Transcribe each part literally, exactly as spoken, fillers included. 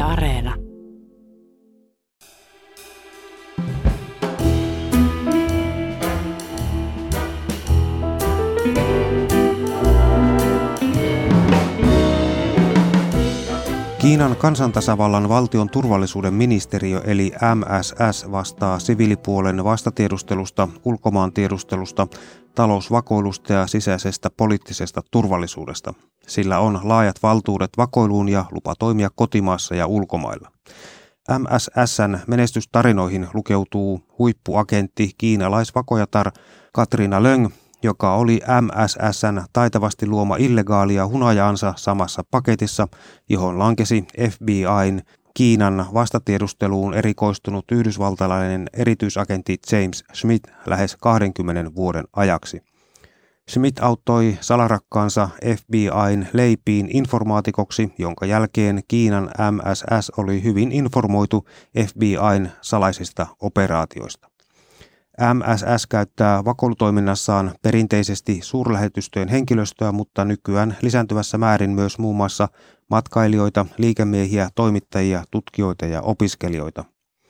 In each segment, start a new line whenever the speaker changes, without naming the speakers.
Areena.
Kiinan kansantasavallan valtion turvallisuuden ministeriö eli M S S vastaa siviilipuolen vastatiedustelusta, ulkomaantiedustelusta, talousvakoilusta ja sisäisestä poliittisesta turvallisuudesta. Sillä on laajat valtuudet vakoiluun ja lupa toimia kotimaassa ja ulkomailla. M S S:n menestystarinoihin lukeutuu huippuagentti kiinalaisvakojatar Katrina Leung, joka oli M S S:n taitavasti luoma illegaalia hunajaansa samassa paketissa, johon lankesi F B I:n Kiinan vastatiedusteluun erikoistunut yhdysvaltalainen erityisagentti James Smith lähes kahdenkymmenen vuoden ajaksi. Smith auttoi salarakkaansa F B I:n leipiin informaatikoksi, jonka jälkeen Kiinan M S S oli hyvin informoitu F B I:n salaisista operaatioista. M S S käyttää vakoilutoiminnassaan perinteisesti suurlähetystöjen henkilöstöä, mutta nykyään lisääntyvässä määrin myös muun muassa matkailijoita, liikemiehiä, toimittajia, tutkijoita ja opiskelijoita.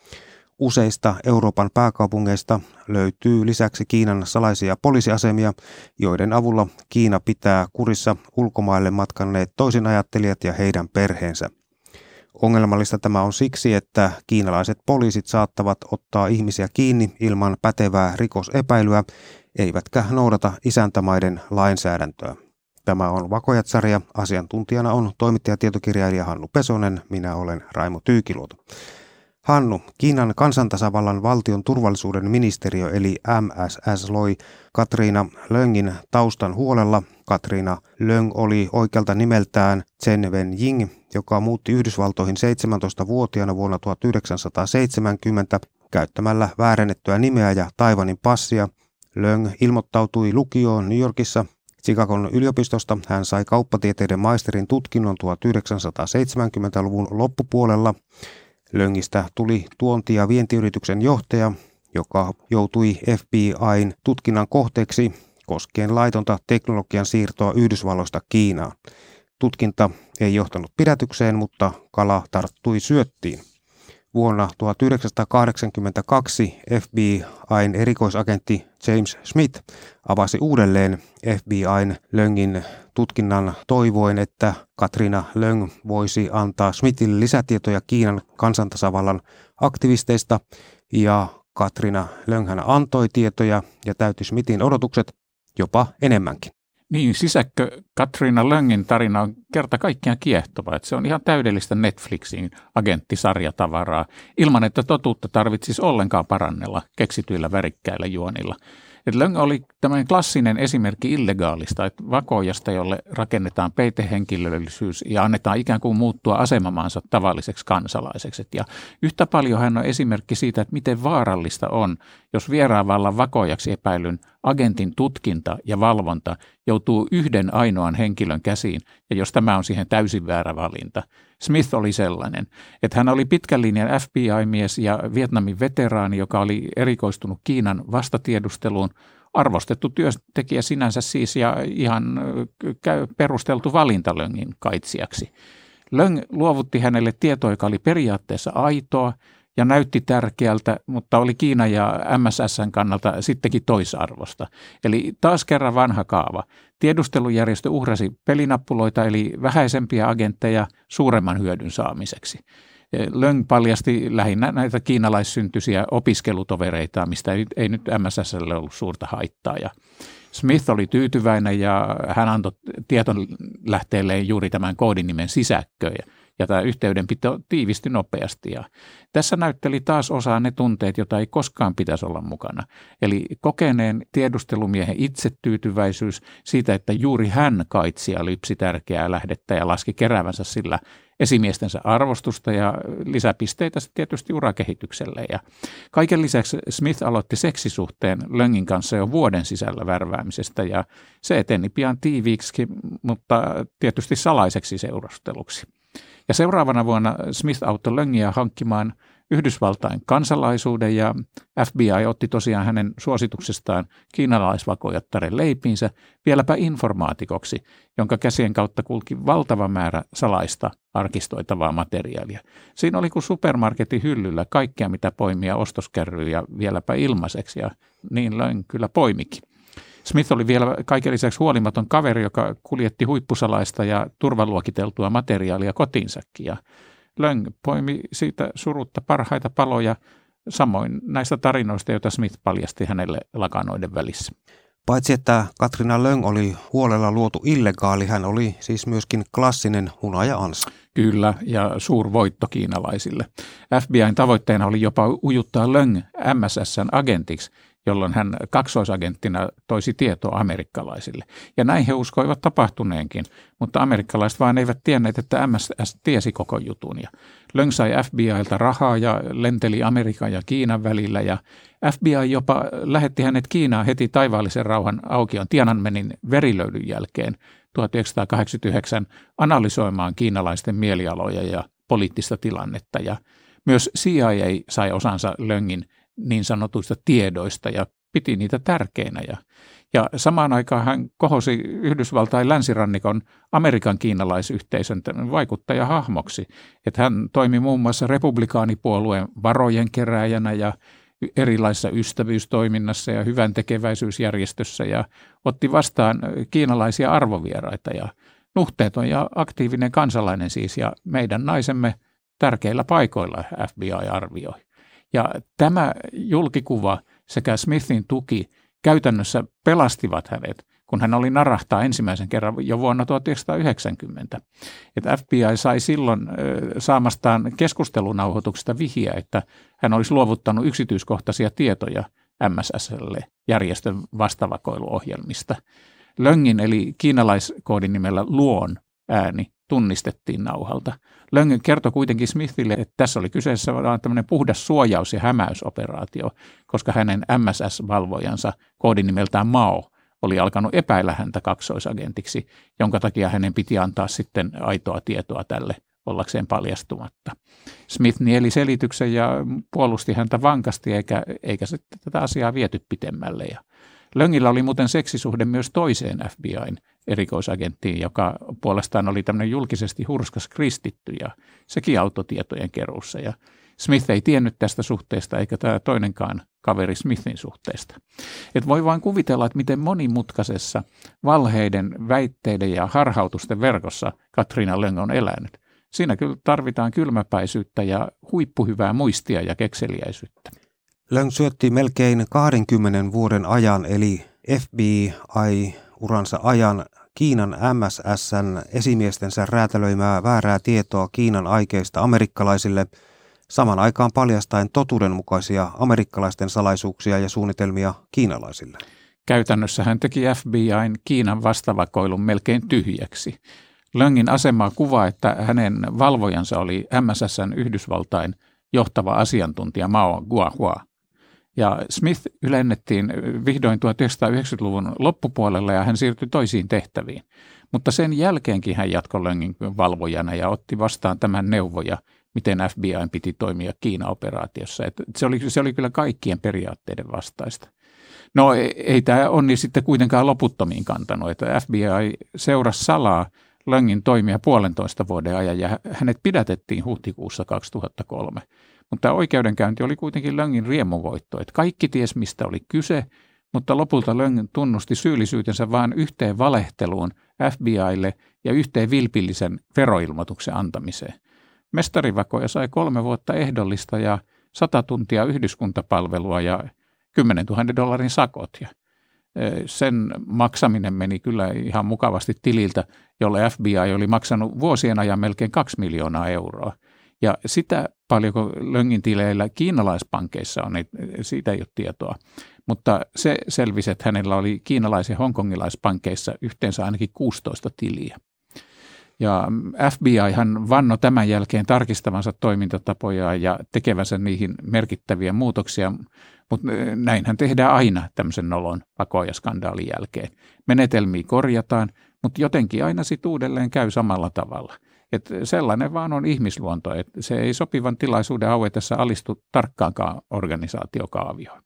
Useista Euroopan pääkaupungeista löytyy lisäksi Kiinan salaisia poliisiasemia, joiden avulla Kiina pitää kurissa ulkomaille matkanneet toisinajattelijat ja heidän perheensä. Ongelmallista tämä on siksi, että kiinalaiset poliisit saattavat ottaa ihmisiä kiinni ilman pätevää rikosepäilyä, eivätkä noudata isäntämaiden lainsäädäntöä. Tämä on Vakojat-sarja. Asiantuntijana on toimittajatietokirjailija Hannu Pesonen. Minä olen Raimo Tyykiluoto. Hannu, Kiinan kansantasavallan valtion turvallisuuden ministeriö eli M S S loi Katrina Leungin taustan huolella. Katrina Leung oli oikealta nimeltään Chen Wen-jing, joka muutti Yhdysvaltoihin seitsemäntoistavuotiaana vuonna tuhatyhdeksänsataaseitsemänkymmentä käyttämällä väärennettyä nimeä ja Taiwanin passia. Leung ilmoittautui lukioon New Yorkissa Chicagon yliopistosta. Hän sai kauppatieteiden maisterin tutkinnon tuhatyhdeksänsataaseitsemänkymmentäluvun loppupuolella. Leungistä tuli tuonti- ja vientiyrityksen johtaja, joka joutui F B I:n tutkinnan kohteeksi koskien laitonta teknologian siirtoa Yhdysvalloista Kiinaan. Tutkinta ei johtanut pidätykseen, mutta kala tarttui syöttiin. Vuonna tuhatyhdeksänsataakahdeksankymmentäkaksi F B I:n erikoisagentti James Smith avasi uudelleen F B I:n Leungin tutkinnan toivoen, että Katrina Leung voisi antaa Smithille lisätietoja Kiinan kansantasavallan aktivisteista, ja Katrina Leung hän antoi tietoja ja täytti Smithin odotukset jopa enemmänkin.
Niin, sisäkkö Katrina Leungin tarina on kerta kaikkiaan kiehtova, että se on ihan täydellistä Netflixin agenttisarjatavaraa, ilman että totuutta tarvitsisi ollenkaan parannella keksityillä värikkäillä juonilla. Et Leung oli tämmöinen klassinen esimerkki illegaalista, että vakoojasta, jolle rakennetaan peitehenkilöllisyys ja annetaan ikään kuin muuttua asemamaansa tavalliseksi kansalaiseksi. Et ja yhtä paljon hän on esimerkki siitä, että miten vaarallista on, jos vieraanvallan vakoojaksi epäilyn agentin tutkinta ja valvonta joutuu yhden ainoan henkilön käsiin, ja jos tämä on siihen täysin väärä valinta. Smith oli sellainen, että hän oli pitkän linjan F B I-mies ja Vietnamin veteraani, joka oli erikoistunut Kiinan vastatiedusteluun, arvostettu työntekijä sinänsä siis ja ihan perusteltu valinta Leungin kaitsijaksi. Leung luovutti hänelle tietoa, joka oli periaatteessa aitoa ja näytti tärkeältä, mutta oli Kiinan ja M S S:n kannalta sittenkin toisarvosta. Eli taas kerran vanha kaava. Tiedustelujärjestö uhrasi pelinappuloita eli vähäisempiä agentteja suuremman hyödyn saamiseksi. Leung paljasti lähinnä näitä kiinalaissyntyisiä opiskelutovereita, mistä ei, ei nyt M S S:lle ollut suurta haittaa. Ja Smith oli tyytyväinen ja hän antoi tietolähteelleen juuri tämän koodinimen sisäkkö. Ja tämä yhteydenpito tiivistyi nopeasti. Ja tässä näytteli taas osaa ne tunteet, joita ei koskaan pitäisi olla mukana. Eli kokeneen tiedustelumiehen itsetyytyväisyys siitä, että juuri hän kaitsi ja lypsi tärkeää lähdettä ja laski keräävänsä sillä esimiestensä arvostusta ja lisäpisteitä tietysti urakehitykselle. Ja kaiken lisäksi Smith aloitti seksisuhteen Leungin kanssa jo vuoden sisällä värväämisestä ja se eteni pian tiiviiksi, mutta tietysti salaiseksi seurusteluksi. Ja seuraavana vuonna Smith auttoi Löngiä hankkimaan Yhdysvaltain kansalaisuuden ja F B I otti tosiaan hänen suosituksestaan kiinalaisvakojattaren leipiinsä vieläpä informaatikoksi, jonka käsien kautta kulki valtava määrä salaista arkistoitavaa materiaalia. Siinä oli kuin supermarketin hyllyllä kaikkea, mitä poimia ostoskärryä ja vieläpä ilmaiseksi, ja niin Löng kyllä poimikin. Smith oli vielä kaiken lisäksi huolimaton kaveri, joka kuljetti huippusalaista ja turvaluokiteltua materiaalia kotiinsakin, ja Löng poimi siitä surutta parhaita paloja, samoin näistä tarinoista, joita Smith paljasti hänelle lakanoiden välissä.
Paitsi että Katrina Löng oli huolella luotu illegaali, hän oli siis myöskin klassinen hunaja-ansa.
Kyllä, ja suurvoitto kiinalaisille. F B I:n tavoitteena oli jopa ujuttaa Löng M S S:n agentiksi, jolloin hän kaksoisagenttina toisi tietoa amerikkalaisille. Ja näin he uskoivat tapahtuneenkin, mutta amerikkalaiset vaan eivät tienneet, että M S S tiesi koko jutun. Ja Löng sai F B I:ltä rahaa ja lenteli Amerikan ja Kiinan välillä, ja F B I jopa lähetti hänet Kiinaan heti taivaallisen rauhan aukion Tiananmenin verilöylyn jälkeen tuhatyhdeksänsataakahdeksankymmentäyhdeksän analysoimaan kiinalaisten mielialoja ja poliittista tilannetta. Ja myös C I A sai osansa Löngin niin sanotuista tiedoista ja piti niitä tärkeinä. Ja, ja samaan aikaan hän kohosi Yhdysvaltain länsirannikon Amerikan kiinalaisyhteisön vaikuttajahahmoksi. Että hän toimi muun muassa republikaanipuolueen varojen kerääjänä ja erilaisessa ystävyystoiminnassa ja hyvän tekeväisyysjärjestössä ja otti vastaan kiinalaisia arvovieraita ja nuhteeton ja aktiivinen kansalainen siis, ja meidän naisemme tärkeillä paikoilla F B I arvioi. Ja tämä julkikuva sekä Smithin tuki käytännössä pelastivat hänet, kun hän oli narahtaa ensimmäisen kerran jo vuonna tuhatyhdeksänsataayhdeksänkymmentä. Että F B I sai silloin saamastaan keskustelunauhoituksesta vihjeä, että hän olisi luovuttanut yksityiskohtaisia tietoja M S S:lle järjestön vastavakoiluohjelmista. Löngin eli kiinalaiskoodinimellä Luon ääni tunnistettiin nauhalta. Löng kertoi kuitenkin Smithille, että tässä oli kyseessä vain tämmöinen puhdas suojaus- ja hämäysoperaatio, koska hänen M S S-valvojansa koodinimeltään Mao oli alkanut epäillä häntä kaksoisagentiksi, jonka takia hänen piti antaa sitten aitoa tietoa tälle ollakseen paljastumatta. Smith nieli selityksen ja puolusti häntä vankasti, eikä, eikä sitten tätä asiaa viety pitemmälle. Ja Löngillä oli muuten seksisuhde myös toiseen F B I:n erikoisagenttiin, joka puolestaan oli tämmöinen julkisesti hurskas kristitty ja sekin auttoi tietojen keruussa. Ja Smith ei tiennyt tästä suhteesta eikä tämä toinenkaan kaveri Smithin suhteesta. Et voi vain kuvitella, että miten monimutkaisessa valheiden, väitteiden ja harhautusten verkossa Katrina Löng on elänyt. Siinä kyllä tarvitaan kylmäpäisyyttä ja huippuhyvää muistia ja kekseliäisyyttä.
Löng syötti melkein kahdenkymmenen vuoden ajan, eli F B I-uransa ajan, Kiinan M S S:n esimiestensä räätälöimää väärää tietoa Kiinan aikeista amerikkalaisille, saman aikaan paljastaen totuudenmukaisia amerikkalaisten salaisuuksia ja suunnitelmia kiinalaisille.
Käytännössä hän teki F B I:n Kiinan vastavakoilun melkein tyhjäksi. Löngin asemaa kuvaa, että hänen valvojansa oli M S S:n Yhdysvaltain johtava asiantuntija Mao Guohua. Ja Smith ylennettiin vihdoin tuhatyhdeksänsataayhdeksänkymmentäluvun loppupuolella ja hän siirtyi toisiin tehtäviin. Mutta sen jälkeenkin hän jatkoi Löngin valvojana ja otti vastaan tämän neuvoja, miten F B I piti toimia Kiina-operaatiossa. Et se, oli, se oli kyllä kaikkien periaatteiden vastaista. No ei, ei tämä onni sitten kuitenkaan loputtomiin kantanut, että F B I seurasi salaa Löngin toimia puolentoista vuoden ajan ja hänet pidätettiin huhtikuussa kaksituhattakolme. Mutta oikeudenkäynti oli kuitenkin Löngin riemuvoitto, että kaikki ties mistä oli kyse, mutta lopulta Löng tunnusti syyllisyytensä vain yhteen valehteluun F B I:lle ja yhteen vilpillisen veroilmoituksen antamiseen. Mestarivakoja sai kolme vuotta ehdollista ja sata tuntia yhdyskuntapalvelua ja kymmenentuhatta dollarin sakot. Ja sen maksaminen meni kyllä ihan mukavasti tililtä, jolle F B I oli maksanut vuosien ajan melkein kaksi miljoonaa euroa. Ja sitä paljonko Löngin tileillä kiinalaispankeissa on, niin siitä ei ole tietoa. Mutta se selvisi, että hänellä oli kiinalaisen hongkongilaispankeissa yhteensä ainakin kuusitoista tiliä. Ja F B I hän vannoi tämän jälkeen tarkistavansa toimintatapoja ja tekevänsä niihin merkittäviä muutoksia, mutta näinhän tehdään aina tämmöisen nolon vakoajaskandaalin jälkeen. Menetelmiä korjataan, mutta jotenkin aina sitten uudelleen käy samalla tavalla. Että sellainen vaan on ihmisluonto, että se ei sopivan tilaisuuden auetessa alistu tarkkaankaan organisaatiokaavioon.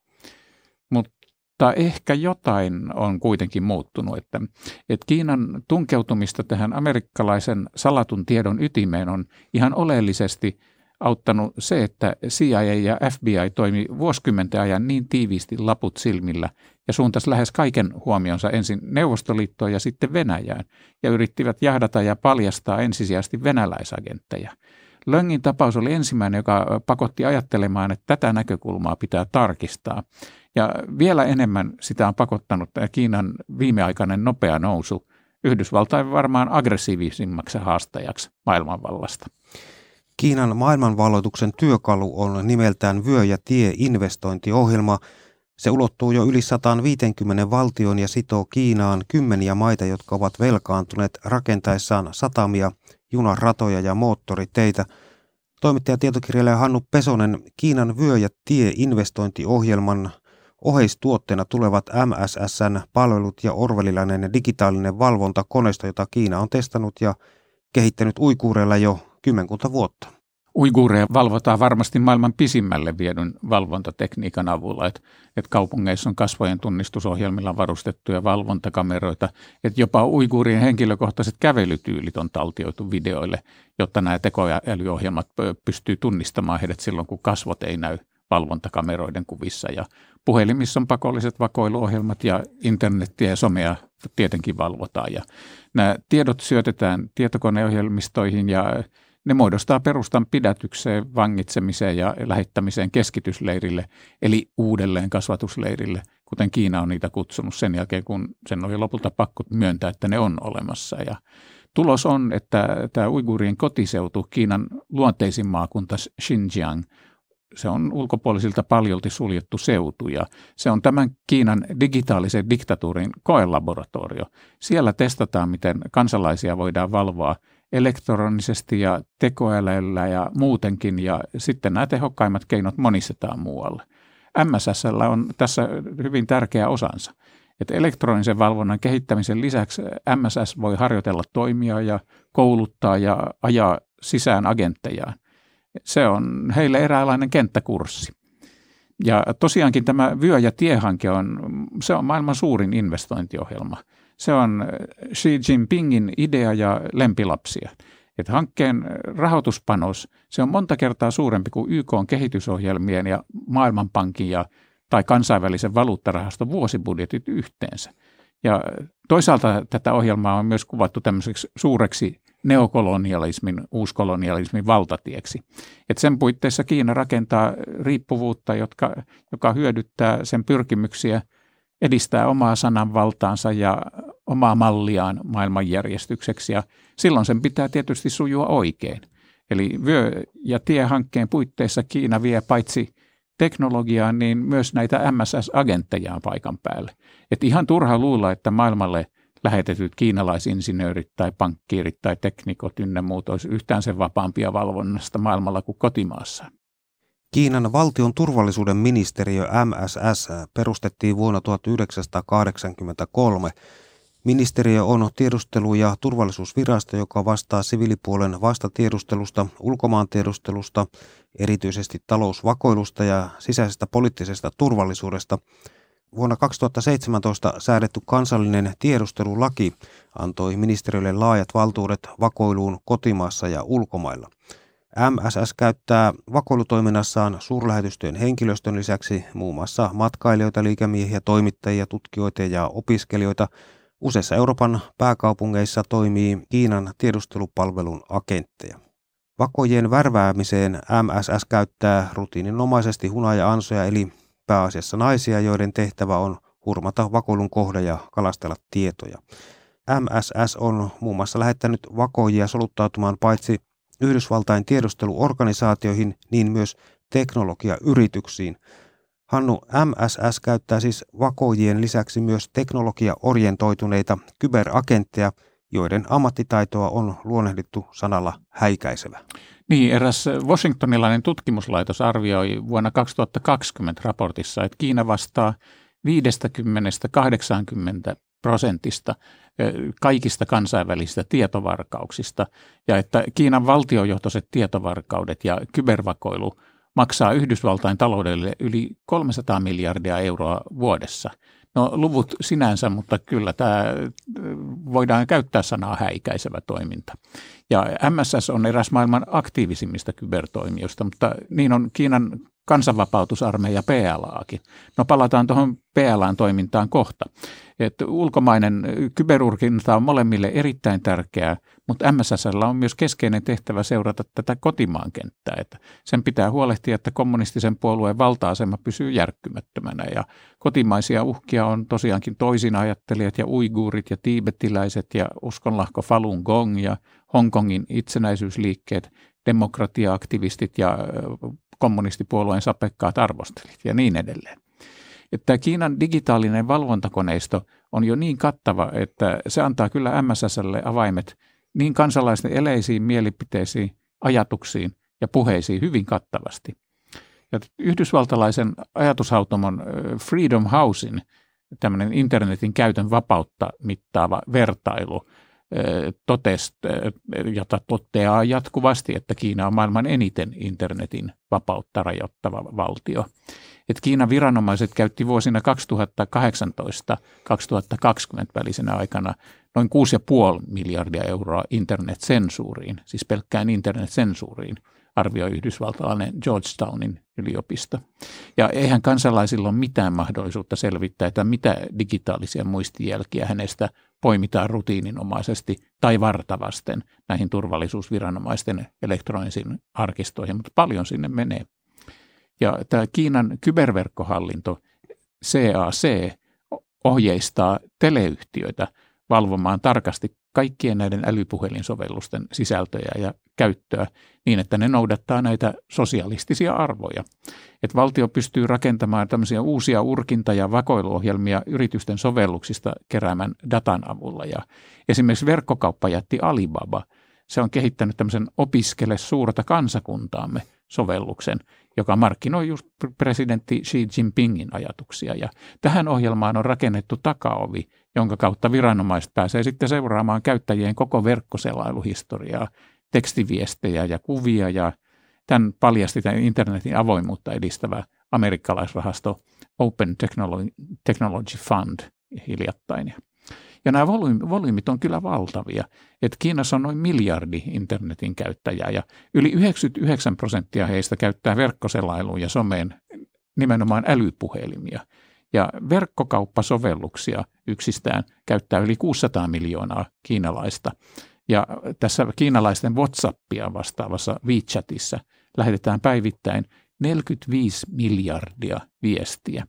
Mutta ehkä jotain on kuitenkin muuttunut, että, että Kiinan tunkeutumista tähän amerikkalaisen salatun tiedon ytimeen on ihan oleellisesti auttanut se, että C I A ja F B I toimi vuosikymmenten ajan niin tiiviisti laput silmillä ja suuntasi lähes kaiken huomionsa ensin Neuvostoliittoon ja sitten Venäjään ja yrittivät jahdata ja paljastaa ensisijaisesti venäläisagentteja. Löngin tapaus oli ensimmäinen, joka pakotti ajattelemaan, että tätä näkökulmaa pitää tarkistaa. Ja vielä enemmän sitä on pakottanut Kiinan viimeaikainen nopea nousu Yhdysvaltain varmaan aggressiivisimmaksi haastajaksi maailmanvallasta.
Kiinan maailmanvalloituksen työkalu on nimeltään Vyö- ja tie-investointiohjelma. Se ulottuu jo yli sata viisikymmentä valtion ja sitoo Kiinaan kymmeniä maita, jotka ovat velkaantuneet rakentaessaan satamia, junaratoja ja moottoriteitä. Toimittaja tietokirjailija Hannu Pesonen, Kiinan Vyö- ja tie-investointiohjelman oheistuotteena tulevat M S S:n palvelut ja orwellilainen digitaalinen valvontakoneisto, jota Kiina on testannut ja kehittänyt uiguureilla jo kymmenkunta vuotta.
Uiguureja valvotaan varmasti maailman pisimmälle viedyn valvontatekniikan avulla, että, että kaupungeissa on kasvojen tunnistusohjelmilla varustettuja valvontakameroita, että jopa uiguurien henkilökohtaiset kävelytyylit on taltioitu videoille, jotta nämä tekoälyohjelmat pystyy tunnistamaan heidät silloin, kun kasvot ei näy valvontakameroiden kuvissa. Ja puhelimissa on pakolliset vakoiluohjelmat ja internetiä ja somea tietenkin valvotaan. Ja nämä tiedot syötetään tietokoneohjelmistoihin ja ne muodostaa perustan pidätykseen, vangitsemiseen ja lähettämiseen keskitysleirille, eli uudelleen kasvatusleirille, kuten Kiina on niitä kutsunut sen jälkeen, kun sen oli lopulta pakko myöntää, että ne on olemassa. Ja tulos on, että tämä uiguurien kotiseutu, Kiinan luonteisin maakunta Xinjiang, se on ulkopuolisilta paljolti suljettu seutu ja se on tämän Kiinan digitaalisen diktatuurin koelaboratorio. Siellä testataan, miten kansalaisia voidaan valvoa elektronisesti ja tekoälyllä ja muutenkin, ja sitten nämä tehokkaimmat keinot monistetaan muualle. M S S:llä on tässä hyvin tärkeä osansa, että elektronisen valvonnan kehittämisen lisäksi M S S voi harjoitella toimia ja kouluttaa ja ajaa sisään agenttejaan. Se on heille eräänlainen kenttäkurssi. Ja tosiaankin tämä Vyö- ja tie-hanke on, se on maailman suurin investointiohjelma. Se on Xi Jinpingin idea ja lempilapsia. Että hankkeen rahoituspanos, se on monta kertaa suurempi kuin Y K:n kehitysohjelmien ja Maailmanpankin ja, tai kansainvälisen valuuttarahaston vuosibudjetit yhteensä. Ja toisaalta tätä ohjelmaa on myös kuvattu tämmöiseksi suureksi neokolonialismin, uuskolonialismin valtatieksi. Että sen puitteissa Kiina rakentaa riippuvuutta, jotka, joka hyödyttää sen pyrkimyksiä edistää omaa sananvaltaansa ja omaa malliaan maailmanjärjestykseksi, ja silloin sen pitää tietysti sujua oikein. Eli Vyö- ja tie-hankkeen puitteissa Kiina vie paitsi teknologiaa, niin myös näitä M S S-agenttejaan paikan päälle. Et ihan turha luulla, että maailmalle lähetetyt kiinalaisinsinöörit tai pankkiirit tai teknikot ynnä muut olisi yhtään sen vapaampia valvonnasta maailmalla kuin kotimaassa.
Kiinan valtion turvallisuuden ministeriö M S S perustettiin vuonna tuhatyhdeksänsataakahdeksankymmentäkolme. Ministeriö on tiedustelu- ja turvallisuusvirasto, joka vastaa siviilipuolen vastatiedustelusta, ulkomaantiedustelusta, erityisesti talousvakoilusta ja sisäisestä poliittisesta turvallisuudesta. Vuonna kaksituhattaseitsemäntoista säädetty kansallinen tiedustelulaki antoi ministeriölle laajat valtuudet vakoiluun kotimaassa ja ulkomailla. M S S käyttää vakoilutoiminnassaan suurlähetystöjen henkilöstön lisäksi muun muassa matkailijoita, liikemiehiä, toimittajia, tutkijoita ja opiskelijoita. Useissa Euroopan pääkaupungeissa toimii Kiinan tiedustelupalvelun agentteja. Vakojen värväämiseen M S S käyttää rutiininomaisesti hunaja-ansoja eli pääasiassa naisia, joiden tehtävä on hurmata vakoilun kohde ja kalastella tietoja. M S S on muun muassa lähettänyt vakoijia soluttautumaan paitsi Yhdysvaltain tiedusteluorganisaatioihin, niin myös teknologiayrityksiin. Hannu, M S S käyttää siis vakoijien lisäksi myös teknologiaorientoituneita kyberagentteja, joiden ammattitaitoa on luonnehdittu sanalla häikäisevä.
Niin, eräs washingtonilainen tutkimuslaitos arvioi vuonna kaksituhattakaksikymmentä raportissa, että Kiina vastaa viisikymmentä kahdeksankymmentä prosentista kaikista kansainvälisistä tietovarkauksista ja että Kiinan valtiojohtoiset tietovarkaudet ja kybervakoilu maksaa Yhdysvaltain taloudelle yli kolmesataa miljardia euroa vuodessa. No luvut sinänsä, mutta kyllä tämä voidaan käyttää sanaa häikäisevä toiminta. Ja M S S on eräs maailman aktiivisimmista kybertoimijoista, mutta niin on Kiinan kansanvapautusarmeija P L A:kin. No palataan tuohon P L A:n toimintaan kohta. Että ulkomainen kyberurkinta on molemmille erittäin tärkeää, mutta M S S:llä on myös keskeinen tehtävä seurata tätä kotimaan kenttää. Että sen pitää huolehtia, että kommunistisen puolueen valta-asema pysyy järkkymättömänä ja kotimaisia uhkia on tosiaankin toisinajattelijat ja uiguurit ja tiibetiläiset ja uskonlahko Falun Gong ja Hongkongin itsenäisyysliikkeet, demokratia-aktivistit ja kommunistipuolueen sapekkaat arvostelit ja niin edelleen. Että Kiinan digitaalinen valvontakoneisto on jo niin kattava, että se antaa kyllä M S S:lle avaimet niin kansalaisten eleisiin, mielipiteisiin, ajatuksiin ja puheisiin hyvin kattavasti. Ja yhdysvaltalaisen ajatushautomon Freedom Housein tämmöinen internetin käytön vapautta mittaava vertailu totesi, jota toteaa jatkuvasti, että Kiina on maailman eniten internetin vapautta rajoittava valtio. Että Kiinan viranomaiset käytti vuosina kaksituhattakahdeksantoista kaksituhattakaksikymmentä välisenä aikana noin kuusi pilkku viisi miljardia euroa internetsensuuriin, siis pelkkään internetsensuuriin, arvioi yhdysvaltalainen Georgetownin yliopisto. Ja eihän kansalaisilla ole mitään mahdollisuutta selvittää, että mitä digitaalisia muistijälkiä hänestä poimitaan rutiininomaisesti tai vartavasten näihin turvallisuusviranomaisten elektronisiin arkistoihin, mutta paljon sinne menee. Ja tämä Kiinan kyberverkkohallinto C A C ohjeistaa teleyhtiöitä valvomaan tarkasti kaikkien näiden älypuhelinsovellusten sisältöjä ja käyttöä niin, että ne noudattaa näitä sosialistisia arvoja. Että valtio pystyy rakentamaan tämmöisiä uusia urkinta- ja vakoiluohjelmia yritysten sovelluksista keräämän datan avulla. Ja esimerkiksi verkkokauppajätti Alibaba, se on kehittänyt tämmöisen opiskele suurta kansakuntaamme sovelluksen, joka markkinoi just presidentti Xi Jinpingin ajatuksia. Ja tähän ohjelmaan on rakennettu takaovi, jonka kautta viranomaiset pääsee sitten seuraamaan käyttäjien koko verkkoselailuhistoriaa, tekstiviestejä ja kuvia. Ja tämän paljasti tämän internetin avoimuutta edistävä amerikkalaisrahasto Open Technology Fund hiljattain. Ja nämä volyymit on kyllä valtavia. Että Kiinassa on noin miljardi internetin käyttäjää ja yli yhdeksänkymmentäyhdeksän prosenttia heistä käyttää verkkoselailuun ja someen nimenomaan älypuhelimia. Ja verkkokauppasovelluksia yksistään käyttää yli kuusisataa miljoonaa kiinalaista. Ja tässä kiinalaisten WhatsAppia vastaavassa WeChatissa lähetetään päivittäin neljäkymmentäviisi miljardia viestiä.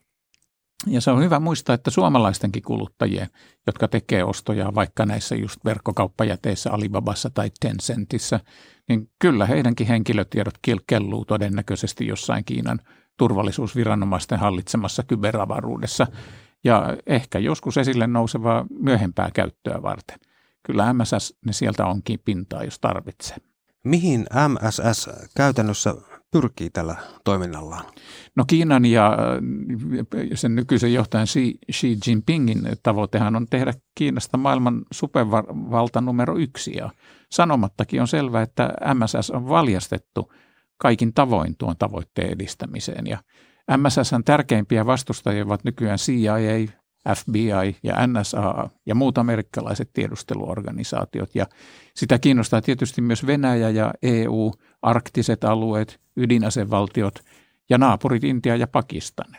Ja se on hyvä muistaa, että suomalaistenkin kuluttajien, jotka tekee ostoja vaikka näissä just verkkokauppajäteissä Alibabassa tai Tencentissä, niin kyllä heidänkin henkilötiedot kelluu todennäköisesti jossain Kiinan turvallisuusviranomaisten hallitsemassa kyberavaruudessa ja ehkä joskus esille nousevaa myöhempää käyttöä varten. Kyllä M S S ne sieltä onkin pintaa, jos tarvitsee.
Mihin M S S käytännössä pyrkii tällä toiminnallaan?
No Kiinan ja sen nykyisen johtajan Xi, Xi Jinpingin tavoitehan on tehdä Kiinasta maailman supervalta numero yksi. Ja sanomattakin on selvää, että M S S on valjastettu kaikin tavoin tuon tavoitteen edistämiseen. Ja M S S:n tärkeimpiä vastustajia ovat nykyään C I A, F B I ja N S A ja muut amerikkalaiset tiedusteluorganisaatiot. Ja sitä kiinnostaa tietysti myös Venäjä ja E U, arktiset alueet, ydinasevaltiot ja naapurit Intia ja Pakistan.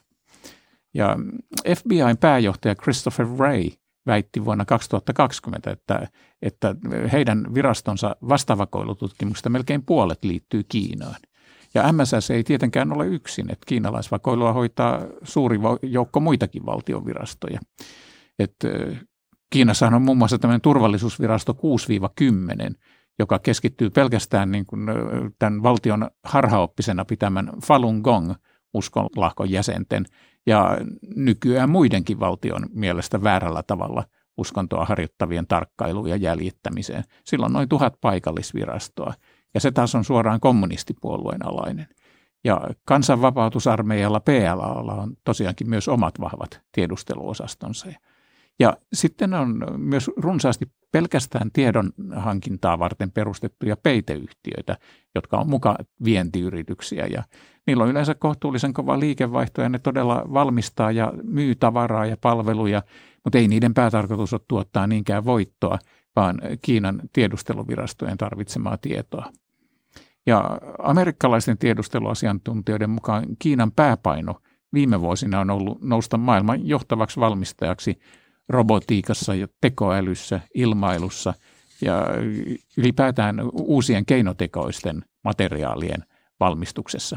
Ja F B I:n pääjohtaja Christopher Wray väitti vuonna kaksituhattakaksikymmentä, että, että heidän virastonsa vastavakoilututkimuksesta melkein puolet liittyy Kiinaan. Ja M S S ei tietenkään ole yksin, että kiinalaisvakoilua hoitaa suuri joukko muitakin valtionvirastoja. Että Kiinassahan on muun muassa tämmöinen turvallisuusvirasto kuusi kymmenen, joka keskittyy pelkästään niin kuin tämän valtion harhaoppisena pitämän Falun Gong uskonlahkon jäsenten ja nykyään muidenkin valtion mielestä väärällä tavalla uskontoa harjoittavien tarkkailuun ja jäljittämiseen. Sillä on noin tuhat paikallisvirastoa ja se taas on suoraan kommunistipuolueen alainen. Ja kansanvapautusarmeijalla P L A:lla on tosiaankin myös omat vahvat tiedusteluosastonsa. Ja sitten on myös runsaasti pelkästään tiedon hankintaa varten perustettuja peiteyhtiöitä, jotka on muka vientiyrityksiä ja niillä on yleensä kohtuullisen kova liikevaihto ja ne todella valmistaa ja myy tavaraa ja palveluja, mutta ei niiden päätarkoitus ole tuottaa niinkään voittoa, vaan Kiinan tiedusteluvirastojen tarvitsemaa tietoa. Ja amerikkalaisten tiedusteluasiantuntijoiden mukaan Kiinan pääpaino viime vuosina on ollut nousta maailman johtavaksi valmistajaksi robotiikassa ja tekoälyssä, ilmailussa ja ylipäätään uusien keinotekoisten materiaalien valmistuksessa.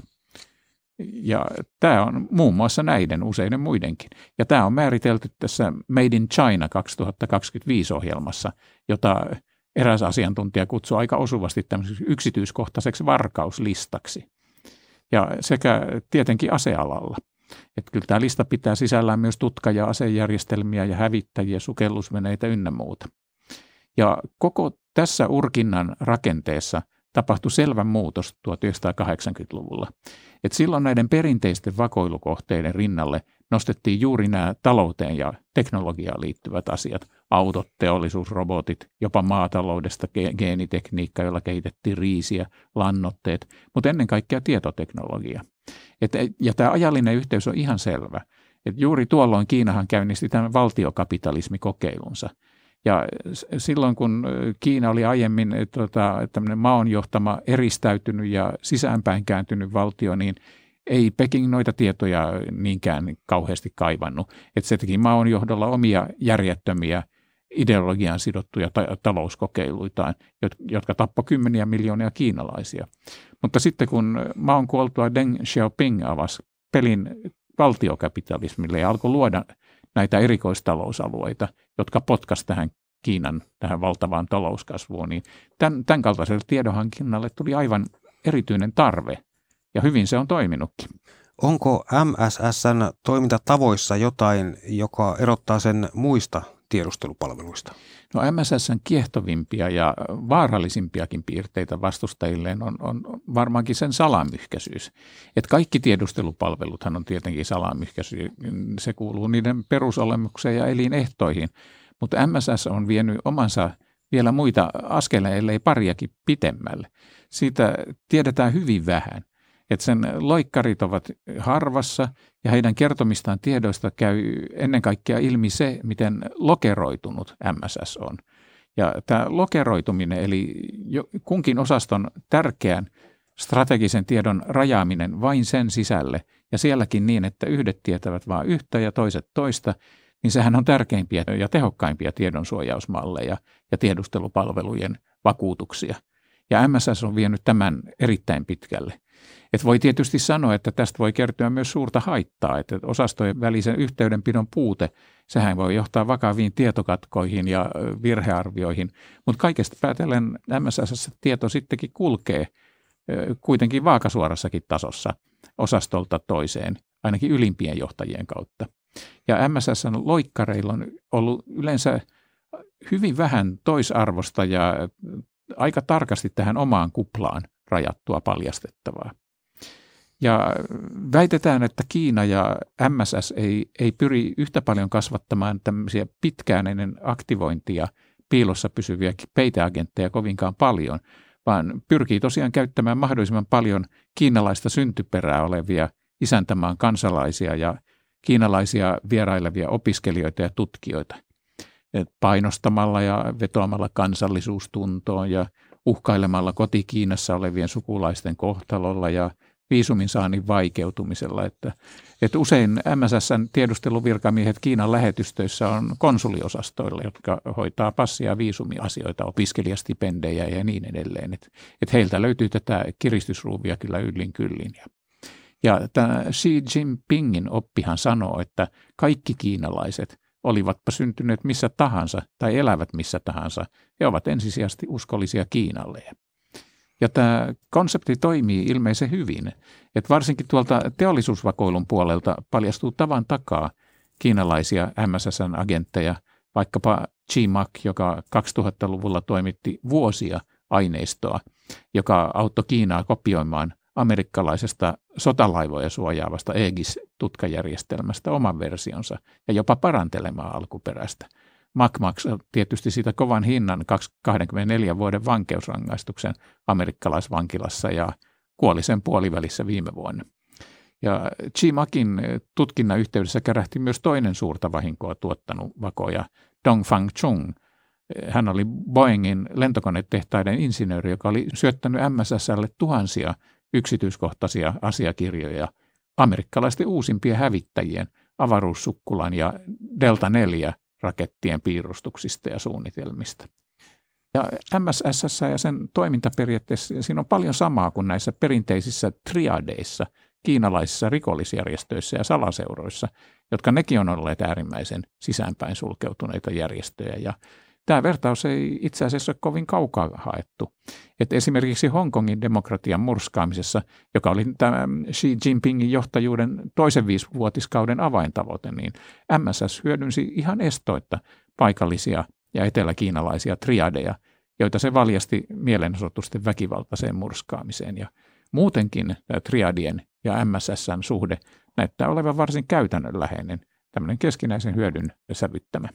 Ja tämä on muun muassa näiden useiden muidenkin. Ja tämä on määritelty tässä Made in China kaksituhattakaksikymmentäviisi ohjelmassa, jota eräs asiantuntija kutsui aika osuvasti tämmöiseksi yksityiskohtaiseksi varkauslistaksi. Ja sekä tietenkin asealalla. Että kyllä tämä lista pitää sisällään myös tutka- ja asejärjestelmiä ja hävittäjiä, sukellusveneitä ynnä muuta. Ja koko tässä urkinnan rakenteessa tapahtui selvä muutos tuhatyhdeksänsataakahdeksankymmentäluvulla. Et silloin näiden perinteisten vakoilukohteiden rinnalle nostettiin juuri nämä talouteen ja teknologiaan liittyvät asiat. Autot, teollisuus, robotit, jopa maataloudesta geenitekniikka, jolla kehitettiin riisiä, lannoitteet, mutta ennen kaikkea tietoteknologia. Et, ja tämä ajallinen yhteys on ihan selvä. Et juuri tuolloin Kiinahan käynnisti tämän valtiokapitalismikokeilunsa. Ja silloin kun Kiina oli aiemmin tota, tämmöinen maon johtama eristäytynyt ja sisäänpäin kääntynyt valtio, niin ei Peking noita tietoja niinkään kauheasti kaivannut. Että se teki maon johdolla omia järjettömiä ideologiaan sidottuja ta- talouskokeiluitaan, jotka tappoi kymmeniä miljoonia kiinalaisia. Mutta sitten kun maon kuoltua Deng Xiaoping avasi pelin valtiokapitalismille ja alkoi luoda näitä erikoistalousalueita, jotka potkasi tähän Kiinan tähän valtavaan talouskasvuun, niin tämän, tämän kaltaiselle tiedonhankinnalle tuli aivan erityinen tarve, ja hyvin se on toiminutkin.
Onko M S S:n toimintatavoissa jotain, joka erottaa sen muista tiedustelupalveluista?
No M S S:n kiehtovimpia ja vaarallisimpiakin piirteitä vastustajilleen on, on varmaankin sen salamyhkäisyys. Että kaikki tiedustelupalveluthan on tietenkin salamyhkäisyys, se kuuluu niiden perusolemukseen ja elinehtoihin, mutta M S S on vienyt omansa vielä muita askeleille, ellei pariakin pitemmälle. Siitä tiedetään hyvin vähän. Että sen loikkarit ovat harvassa ja heidän kertomistaan tiedoista käy ennen kaikkea ilmi se, miten lokeroitunut M S S on. Ja tämä lokeroituminen, eli kunkin osaston tärkeän strategisen tiedon rajaaminen vain sen sisälle, ja sielläkin niin, että yhdet tietävät vain yhtä ja toiset toista, niin sehän on tärkeimpiä ja tehokkaimpia tiedonsuojausmalleja ja tiedustelupalvelujen vakuutuksia. Ja M S S on vienyt tämän erittäin pitkälle. Et voi tietysti sanoa, että tästä voi kertyä myös suurta haittaa, että osastojen välisen yhteydenpidon puute, sehän voi johtaa vakaviin tietokatkoihin ja virhearvioihin, mutta kaikesta päätellen M S S-tieto sittenkin kulkee kuitenkin vaakasuorassakin tasossa osastolta toiseen, ainakin ylimpien johtajien kautta. Ja M S S:n loikkareilla on ollut yleensä hyvin vähän toisarvosta ja aika tarkasti tähän omaan kuplaan rajattua paljastettavaa. Ja väitetään, että Kiina ja M S S ei, ei pyri yhtä paljon kasvattamaan tämmöisiä pitkään ennen aktivointia piilossa pysyviä peiteagentteja kovinkaan paljon, vaan pyrkii tosiaan käyttämään mahdollisimman paljon kiinalaista syntyperää olevia isäntämaan kansalaisia ja kiinalaisia vierailevia opiskelijoita ja tutkijoita. Et painostamalla ja vetoamalla kansallisuustuntoon ja uhkailemalla koti-Kiinassa olevien sukulaisten kohtalolla ja viisumin saannin vaikeutumisella. Että, että usein M S S:n tiedusteluvirkamiehet Kiinan lähetystöissä on konsuliosastoilla, jotka hoitaa passia ja viisumiasioita, opiskelijastipendejä ja niin edelleen. Että, että heiltä löytyy tätä kiristysruuvia kyllä yllin kyllin. Ja, ja tämä Xi Jinpingin oppihan sanoo, että kaikki kiinalaiset, olivatpa syntyneet missä tahansa tai elävät missä tahansa, he ovat ensisijaisesti uskollisia Kiinalle. Ja tämä konsepti toimii ilmeisen hyvin, että varsinkin tuolta teollisuusvakoilun puolelta paljastuu tavan takaa kiinalaisia M S S:n agentteja, vaikkapa Chi-Mak, joka kaksituhattaluvulla toimitti vuosia aineistoa, joka auttoi Kiinaa kopioimaan amerikkalaisesta sotalaivoja suojaavasta Aegis-tutkajärjestelmästä oman versionsa ja jopa parantelemaan alkuperäistä. Mack maksoi tietysti siitä kovan hinnan kaksikymmentäneljä vuoden vankeusrangaistuksen amerikkalaisvankilassa ja kuoli sen puolivälissä viime vuonna. Ja Chi Mackin tutkinnan yhteydessä kärähti myös toinen suurta vahinkoa tuottanut vakoja, Dongfang Chung. Hän oli Boeingin lentokonetehtaiden insinööri, joka oli syöttänyt M S S:lle tuhansia yksityiskohtaisia asiakirjoja amerikkalaisten uusimpien hävittäjien, avaruussukkulan ja Delta neljä rakettien piirustuksista ja suunnitelmista. Ja M S S ja sen toimintaperiaatteessa siinä on paljon samaa kuin näissä perinteisissä triadeissa, kiinalaisissa rikollisjärjestöissä ja salaseuroissa, jotka nekin on olleet äärimmäisen sisäänpäin sulkeutuneita järjestöjä. Ja tämä vertaus ei itse asiassa ole kovin kaukaa haettu. Että esimerkiksi Hongkongin demokratian murskaamisessa, joka oli tämä Xi Jinpingin johtajuuden toisen viisivuotiskauden avaintavoite, niin M S S hyödynsi ihan estoitta paikallisia ja eteläkiinalaisia triadeja, joita se valjasti mielenosoitusten väkivaltaiseen murskaamiseen. Ja muutenkin triadien ja M S S:n suhde näyttää olevan varsin käytännönläheinen, tämmöinen keskinäisen hyödyn sävyttämä.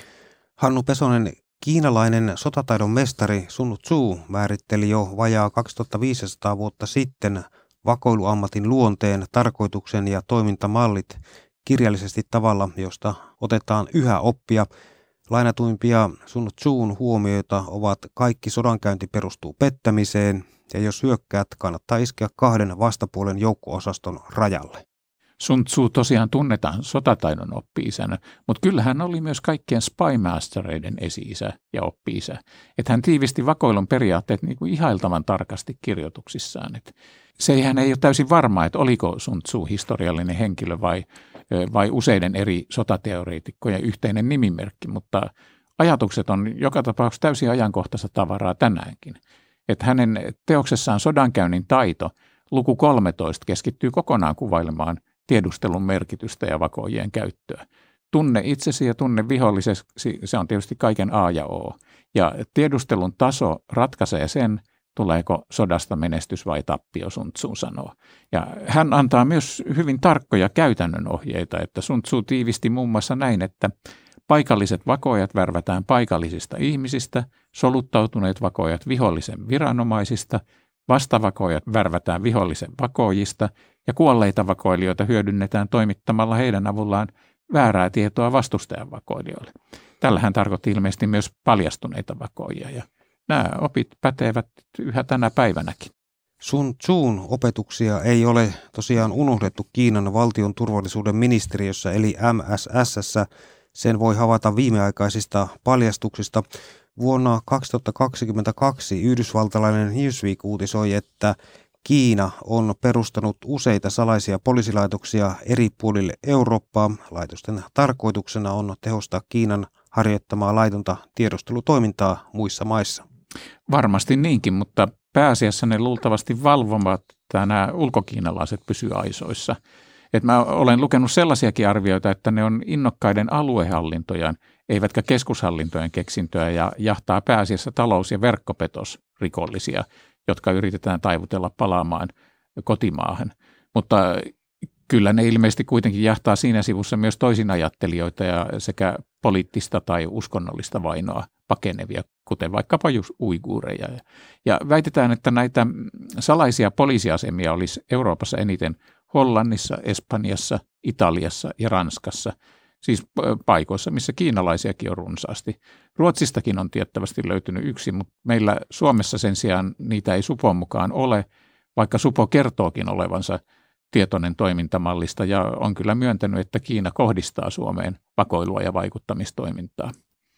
Hannu Pesonen, kiinalainen sotataidon mestari Sun Tzu määritteli jo vajaa kaksituhattaviisisataa vuotta sitten vakoiluammatin luonteen, tarkoituksen ja toimintamallit kirjallisesti tavalla, josta otetaan yhä oppia. Lainatuimpia Sun Tzun huomioita ovat kaikki sodankäynti perustuu pettämiseen ja jos hyökkäät, kannattaa iskeä kahden vastapuolen joukko-osaston rajalle.
Sun Tzu tosiaan tunnetaan sotataidon oppi-isänä, mutta kyllä hän oli myös kaikkien spymastereiden esi-isä ja oppi-isä. Että hän tiivisti vakoilun periaatteet niin kuin ihailtavan tarkasti kirjoituksissaan. Et se hän ei ole täysin varma, että oliko Sun Tzu historiallinen henkilö vai, vai useiden eri sotateoreetikkojen yhteinen nimimerkki, mutta ajatukset on joka tapauksessa täysin ajankohtaista tavaraa tänäänkin. Että hänen teoksessaan Sodankäynnin taito, luku kolmetoista, keskittyy kokonaan kuvailemaan tiedustelun merkitystä ja vakoojien käyttöä. Tunne itsesi ja tunne viholliseksi, se on tietysti kaiken A ja O. Ja tiedustelun taso ratkaisee sen, tuleeko sodasta menestys vai tappio, Sun Tzu sanoo. Ja hän antaa myös hyvin tarkkoja käytännön ohjeita, että Sun Tzu tiivisti muun muassa näin, että paikalliset vakoojat värvätään paikallisista ihmisistä, soluttautuneet vakoojat vihollisen viranomaisista, vastavakoojat värvätään vihollisen vakoojista ja kuolleita vakoilijoita hyödynnetään toimittamalla heidän avullaan väärää tietoa vastustajan vakoilijoille. Tällä hän tarkoitti ilmeisesti myös paljastuneita vakoojia ja nämä opit pätevät yhä tänä päivänäkin.
Sun Tzun opetuksia ei ole tosiaan unohdettu Kiinan valtion turvallisuuden ministeriössä eli M S S:ssä. Sen voi havaita viimeaikaisista paljastuksista. Vuonna kaksituhattakaksikymmentäkaksi yhdysvaltalainen Newsweek uutisoi, että Kiina on perustanut useita salaisia poliisilaitoksia eri puolille Eurooppaa. Laitosten tarkoituksena on tehostaa Kiinan harjoittamaa laitonta tiedustelutoimintaa muissa maissa.
Varmasti niinkin, mutta pääasiassa ne luultavasti valvomat, että nämä ulkokiinalaiset pysyy aisoissa. Et mä olen lukenut sellaisiakin arvioita, että ne on innokkaiden aluehallintojen, eivätkä keskushallintojen keksintöä ja jahtaa pääasiassa talous- ja verkkopetosrikollisia, jotka yritetään taivutella palaamaan kotimaahan. Mutta kyllä ne ilmeisesti kuitenkin jahtaa siinä sivussa myös toisinajattelijoita ja sekä poliittista tai uskonnollista vainoa pakenevia, kuten vaikkapa just uiguureja. Ja väitetään, että näitä salaisia poliisiasemia olisi Euroopassa eniten Hollannissa, Espanjassa, Italiassa ja Ranskassa, siis paikoissa, missä kiinalaisiakin on runsaasti. Ruotsistakin on tiettävästi löytynyt yksi, mutta meillä Suomessa sen sijaan niitä ei Supon mukaan ole, vaikka Supo kertookin olevansa tietoinen toimintamallista ja on kyllä myöntänyt, että Kiina kohdistaa Suomeen vakoilua ja vaikuttamistoimintaa.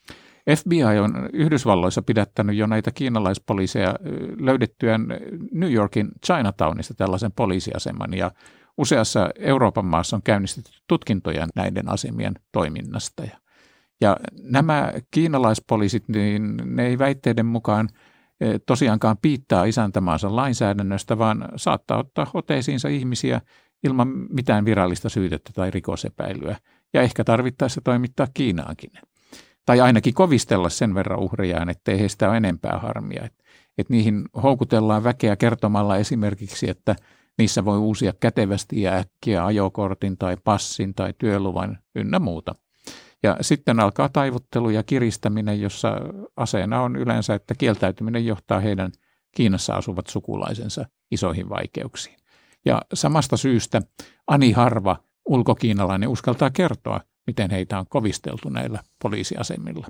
F B I on Yhdysvalloissa pidättänyt jo näitä kiinalaispoliiseja löydettyään New Yorkin Chinatownista tällaisen poliisiaseman ja useassa Euroopan maassa on käynnistetty tutkintoja näiden asemien toiminnasta. Ja, ja nämä kiinalaispoliisit, niin ne ei väitteiden mukaan tosiaankaan piittaa isäntämaansa lainsäädännöstä, vaan saattaa ottaa hoteisiinsa ihmisiä ilman mitään virallista syytettä tai rikosepäilyä ja ehkä tarvittaessa toimittaa Kiinaankin. Tai ainakin kovistella sen verran uhrejaan, ettei heistä ole enempää harmia. Et, et niihin houkutellaan väkeä kertomalla esimerkiksi, että Niissä voi uusia kätevästi ja äkkiä ajokortin tai passin tai työluvan ynnä muuta. Ja sitten alkaa taivuttelu ja kiristäminen, jossa aseena on yleensä, että kieltäytyminen johtaa heidän Kiinassa asuvat sukulaisensa isoihin vaikeuksiin. Ja samasta syystä ani harva ulkokiinalainen uskaltaa kertoa, miten heitä on kovisteltu näillä poliisiasemilla.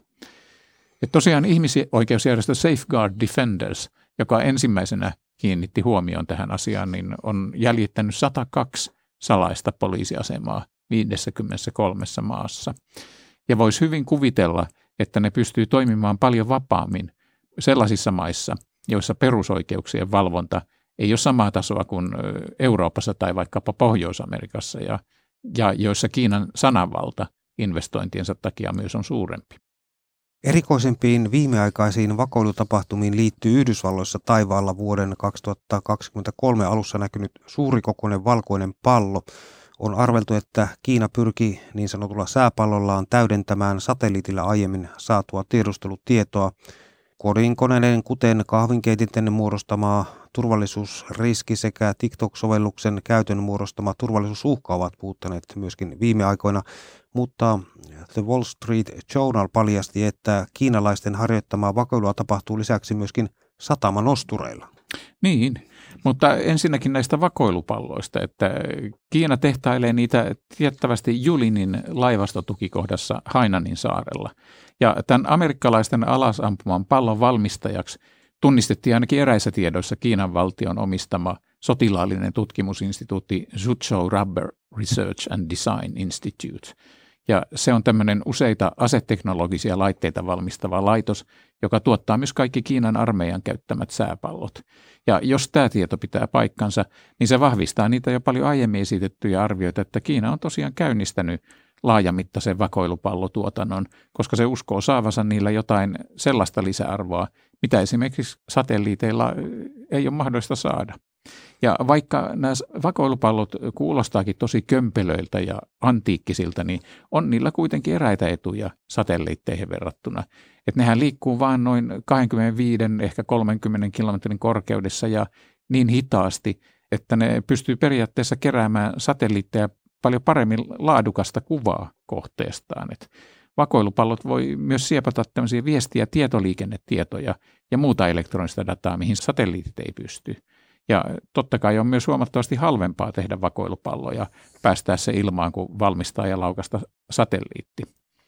Ja tosiaan ihmisoikeusjärjestö Safeguard Defenders, joka ensimmäisenä kiinnitti huomioon tähän asiaan, niin on jäljittänyt sata kaksi salaista poliisiasemaa viisikymmentäkolme maassa. Ja voisi hyvin kuvitella, että ne pystyy toimimaan paljon vapaammin sellaisissa maissa, joissa perusoikeuksien valvonta ei ole samaa tasoa kuin Euroopassa tai vaikkapa Pohjois-Amerikassa ja, ja joissa Kiinan sananvalta investointiensa takia myös on suurempi.
Erikoisempiin viimeaikaisiin vakoilutapahtumiin liittyy Yhdysvalloissa taivaalla vuoden kaksituhattakaksikymmentäkolme alussa näkynyt suurikokoinen valkoinen pallo. On arveltu, että Kiina pyrki niin sanotulla sääpallollaan täydentämään satelliitilla aiemmin saatua tiedustelutietoa. Kodinkoneiden, kuten kahvinkeitinten muodostamaa turvallisuusriski sekä TikTok-sovelluksen käytön muodostama turvallisuusuhka ovat puuttaneet myöskin viime aikoina, mutta The Wall Street Journal paljasti, että kiinalaisten harjoittamaa vakoilua tapahtuu lisäksi myöskin satamanostureilla.
Niin, mutta ensinnäkin näistä vakoilupalloista, että Kiina tehtailee niitä tiettävästi Julinin laivastotukikohdassa Hainanin saarella. Ja tämän amerikkalaisten alasampuman pallon valmistajaksi tunnistettiin ainakin eräissä tiedoissa Kiinan valtion omistama sotilaallinen tutkimusinstituutti Suzhou Rubber Research and Design Institute. Ja se on tämmöinen useita aseteknologisia laitteita valmistava laitos, joka tuottaa myös kaikki Kiinan armeijan käyttämät sääpallot. Ja jos tämä tieto pitää paikkansa, niin se vahvistaa niitä jo paljon aiemmin esitettyjä arvioita, että Kiina on tosiaan käynnistänyt laajamittaisen vakoilupallotuotannon, koska se uskoo saavansa niillä jotain sellaista lisäarvoa, mitä esimerkiksi satelliiteilla ei ole mahdollista saada. Ja vaikka nämä vakoilupallot kuulostaakin tosi kömpelöiltä ja antiikkisilta, niin on niillä kuitenkin eräitä etuja satelliitteihin verrattuna. Että nehän liikkuu vain noin kaksikymmentäviisi, ehkä kolmekymmentä kilometrin korkeudessa ja niin hitaasti, että ne pystyy periaatteessa keräämään satelliitteja paljon paremmin laadukasta kuvaa kohteestaan. Et vakoilupallot voi myös siepata tämmöisiä viesti- ja tietoliikennetietoja ja muuta elektronista dataa, mihin satelliitit ei pysty. Ja totta kai on myös huomattavasti halvempaa tehdä vakoilupalloja, päästää se ilmaan, kuin valmistaa ja laukasta satelliitti.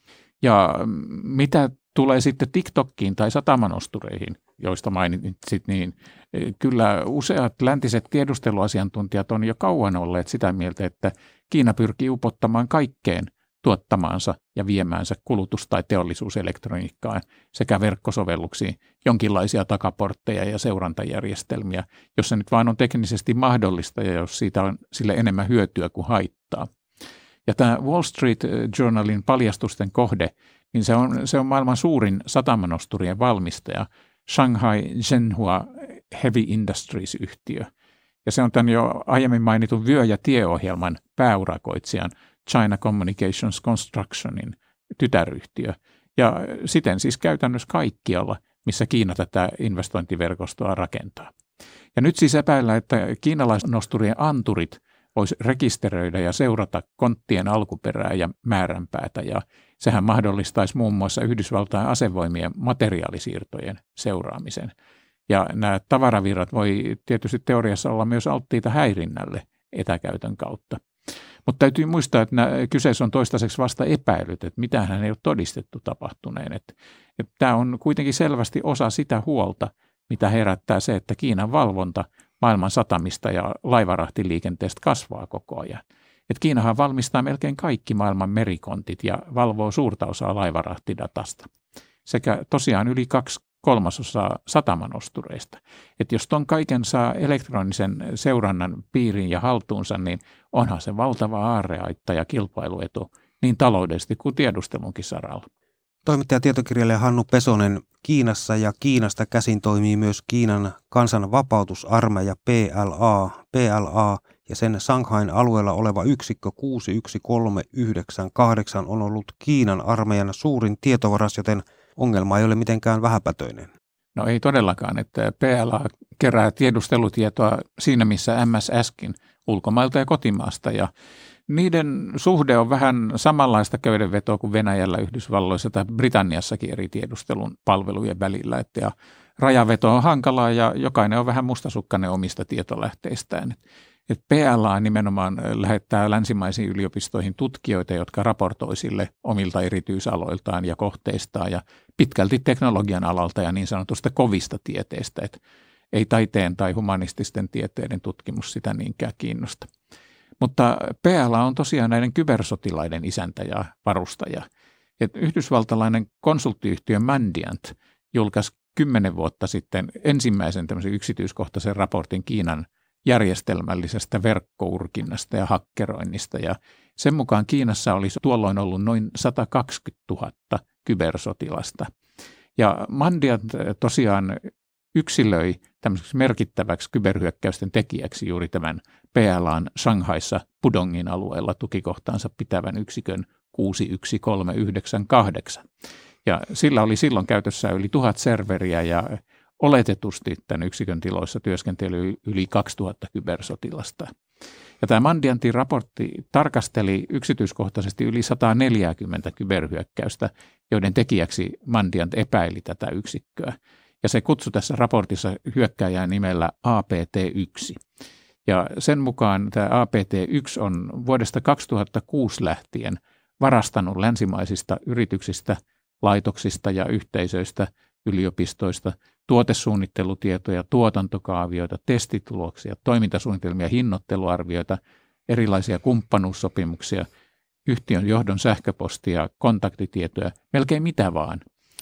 Ja mitä tulee sitten TikTokkiin tai satamanostureihin, joista mainitsit, niin kyllä useat läntiset tiedusteluasiantuntijat on jo kauan olleet sitä mieltä, että Kiina pyrkii upottamaan kaikkeen tuottamaansa ja viemäänsä kulutus- tai teollisuuselektroniikkaan sekä verkkosovelluksiin jonkinlaisia takaportteja ja seurantajärjestelmiä, jos se nyt vain on teknisesti mahdollista ja jos siitä on sille enemmän hyötyä kuin haittaa. Ja tämä Wall Street Journalin paljastusten kohde, niin se on, se on maailman suurin satamanosturien valmistaja, Shanghai Zhenhua Heavy Industries-yhtiö. Ja se on tämän jo aiemmin mainitun vyö- ja tieohjelman pääurakoitsijan China Communications Constructionin tytäryhtiö. Ja siten siis käytännössä kaikkialla, missä Kiina tätä investointiverkostoa rakentaa. Ja nyt siis epäillään, että kiinalaisnosturien anturit voisi rekisteröidä ja seurata konttien alkuperää ja määränpäätä, ja sehän mahdollistaisi muun muassa Yhdysvaltain asevoimien materiaalisiirtojen seuraamisen. Ja nämä tavaravirrat voi tietysti teoriassa olla myös alttiita häirinnälle etäkäytön kautta. Mutta täytyy muistaa, että nämä, kyseessä on toistaiseksi vasta epäilyt, että mitähän ei ole todistettu tapahtuneen. Että, että tämä on kuitenkin selvästi osa sitä huolta, mitä herättää se, että Kiinan valvonta maailman satamista ja laivarahtiliikenteestä kasvaa koko ajan. Et Kiinahan valmistaa melkein kaikki maailman merikontit ja valvoo suurta osaa laivarahtidatasta. Sekä tosiaan yli kaksi kolmasosaa satamanostureista. Et jos ton kaiken saa elektronisen seurannan piiriin ja haltuunsa, niin onhan se valtava aarreaitta ja kilpailuetu niin taloudellisesti kuin tiedustelunkin saralla.
Toimittaja tietokirjailija Hannu Pesonen, Kiinassa ja Kiinasta käsin toimii myös Kiinan kansanvapautusarmeija P L A. P L A ja sen Shanghain alueella oleva yksikkö kuusi yksi kolme yhdeksän kahdeksan on ollut Kiinan armeijan suurin tietovaras, joten ongelma ei ole mitenkään vähäpätöinen.
No ei todellakaan, että P L A kerää tiedustelutietoa siinä missä M S S:kin ulkomailta ja kotimaasta ja niiden suhde on vähän samanlaista köydenvetoa kuin Venäjällä, Yhdysvalloissa tai Britanniassakin eri tiedustelun palvelujen välillä. Että ja rajaveto on hankalaa ja jokainen on vähän mustasukkainen omista tietolähteistään. Et P L A nimenomaan lähettää länsimaisiin yliopistoihin tutkijoita, jotka raportoi sille omilta erityisaloiltaan ja kohteistaan ja pitkälti teknologian alalta ja niin sanotusta kovista tieteistä. Et ei taiteen tai humanististen tieteiden tutkimus sitä niinkään kiinnosta. Mutta P L A on tosiaan näiden kybersotilaiden isäntä ja varustaja. Et yhdysvaltalainen konsulttiyhtiö Mandiant julkaisi kymmenen vuotta sitten ensimmäisen tämmöisen yksityiskohtaisen raportin Kiinan järjestelmällisestä verkkourkinnasta ja hakkeroinnista. Ja sen mukaan Kiinassa olisi tuolloin ollut noin sata kaksikymmentätuhatta kybersotilasta. Ja Mandiant tosiaan yksilöi tämmöiseksi merkittäväksi kyberhyökkäysten tekijäksi juuri tämän P L A:n Shanghaissa Pudongin alueella tukikohtaansa pitävän yksikön kuusi yksi kolme yhdeksän kahdeksan. Ja sillä oli silloin käytössä yli tuhat serveriä ja oletetusti tämän yksikön tiloissa työskenteli yli kaksituhatta kybersotilasta. Ja tämä Mandiantin raportti tarkasteli yksityiskohtaisesti yli sata neljäkymmentä kyberhyökkäystä, joiden tekijäksi Mandiant epäili tätä yksikköä. Ja se kutsui tässä raportissa hyökkääjää nimellä A P T yksi. Ja sen mukaan tämä A P T yksi on vuodesta kaksituhattakuusi lähtien varastanut länsimaisista yrityksistä, laitoksista ja yhteisöistä, yliopistoista, tuotesuunnittelutietoja, tuotantokaavioita, testituloksia, toimintasuunnitelmia, hinnoitteluarvioita, erilaisia kumppanuussopimuksia, yhtiön johdon sähköpostia, kontaktitietoja, melkein mitä vaan.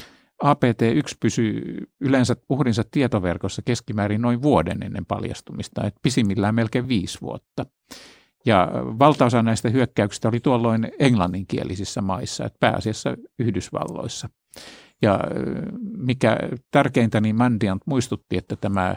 A P T yksi pysyy yleensä uhrinsa tietoverkossa keskimäärin noin vuoden ennen paljastumista, että pisimmillään melkein viisi vuotta. Ja valtaosa näistä hyökkäyksistä oli tuolloin englanninkielisissä maissa, että pääasiassa Yhdysvalloissa. Ja mikä tärkeintä, niin Mandiant muistutti, että tämä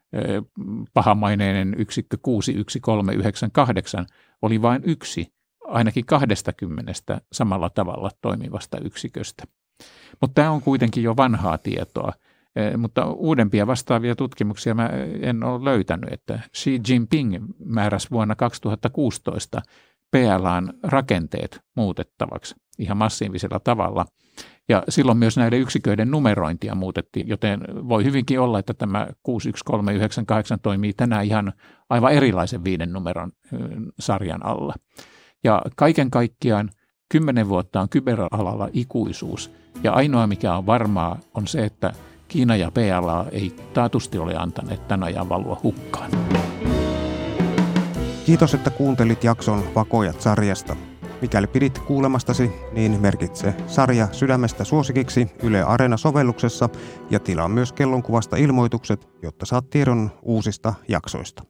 pahamaineinen yksikkö kuusi yksi kolme yhdeksän kahdeksan oli vain yksi ainakin kaksikymmentä samalla tavalla toimivasta yksiköstä. Mutta tämä on kuitenkin jo vanhaa tietoa, mutta uudempia vastaavia tutkimuksia mä en ole löytänyt, että Xi Jinping määräsi vuonna kaksituhattakuusitoista P L A:n rakenteet muutettavaksi ihan massiivisella tavalla. Ja silloin myös näiden yksiköiden numerointia muutettiin, joten voi hyvinkin olla, että tämä kuusi yksi kolme yhdeksän kahdeksan toimii tänään ihan aivan erilaisen viiden numeron sarjan alla. Ja kaiken kaikkiaan kymmenen vuotta on kyberalalla ikuisuus, ja ainoa mikä on varmaa on se, että Kiina ja P L A ei taatusti ole antaneet tämän ajan valua hukkaan.
Kiitos, että kuuntelit jakson Vakojat-sarjasta. Mikäli pidit kuulemastasi, niin merkitse sarja sydämestä suosikiksi Yle Areena-sovelluksessa ja tilaa myös kellonkuvasta ilmoitukset, jotta saat tiedon uusista jaksoista.